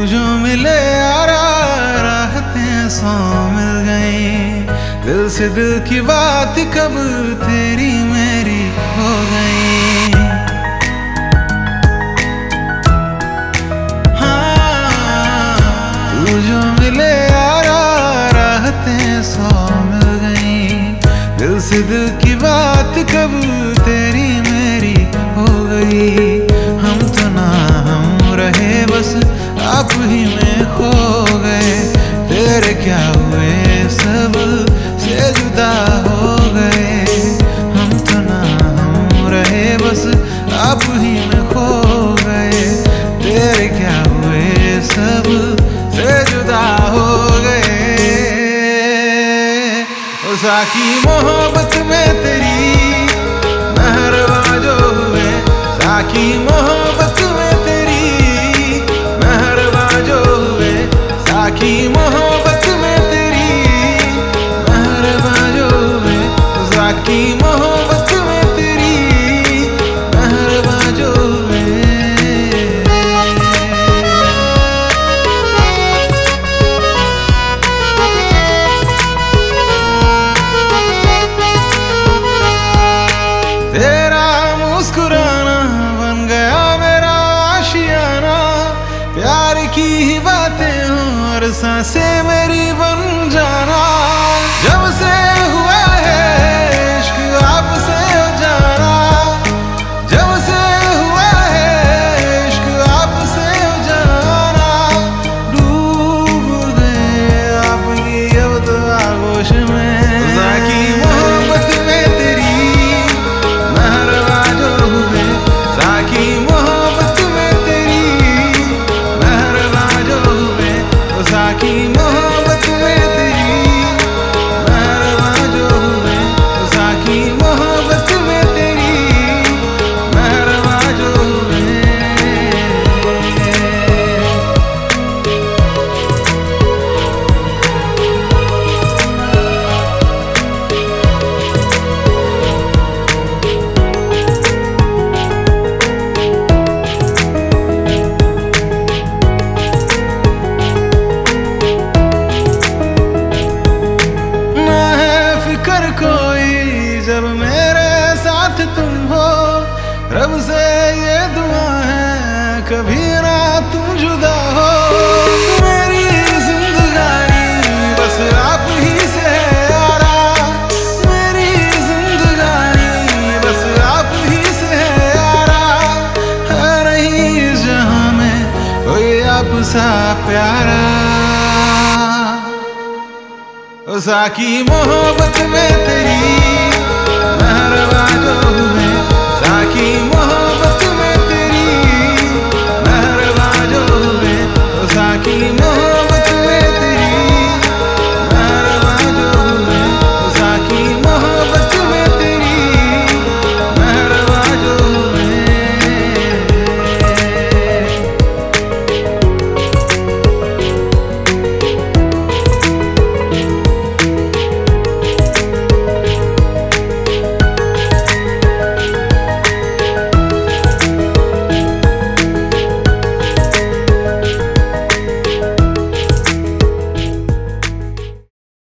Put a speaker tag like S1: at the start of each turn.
S1: जो मिले यारा राहतें सौ मिल गई। दिल से दिल की बात कब तेरी मेरी हो गई। हाँ, तू जो मिले यारा राहतें सौ मिल गई। दिल से दिल की बात कब तेरी मेरी हो गई। हम तो ना हम रहे बस आप ही में खो गए। तेरे क्या हुए सब से जुदा हो गए। हम तो ना हम रहे बस आप ही में खो गए। तेरे क्या हुए सब से जुदा हो गए। ओ साकी मोहब्बत में तेरी मेहरबा जो हुए। साकी मोहब्बत में तेरी मेहरबा जो हुए। साकी मोहब्बत में तेरी मेहरबा जो हुए। साकी मोहब्बत में तेरी मेहरबा जो हुए। तेरा मुस्कुराना बन गया मेरा आशियाना। प्यार की ही बातें हों और सांसें मेरी बन जाना। जब से हुआ है इश्क आपसे हो जाना। जब से हुआ है इश्क आपसे हो जाना। डूब गए आपकी अब तो आगोश में। साकी मोहब्बत में तेरी मेहरबा जो हुए। साकी मोहब्बत में तेरी मेहरबा जो हुए। साकी मोहब्बत में तेरी मेहरबा जो हुए। साकी मोहब्बत में तेरी मेहरबा जो हुए। कर कोई जब मेरे साथ तुम हो। रब से ये दुआ है कभी ना तुम जुदा हो। मेरी जिंदगानी बस आप ही से है यारा। मेरी जिंदगानी बस आप ही से है यारा। है नहीं इस जहां में कोई आप सा प्यारा। ओ साकी मोहब्बत में तेरी मेहरबा जो हुए।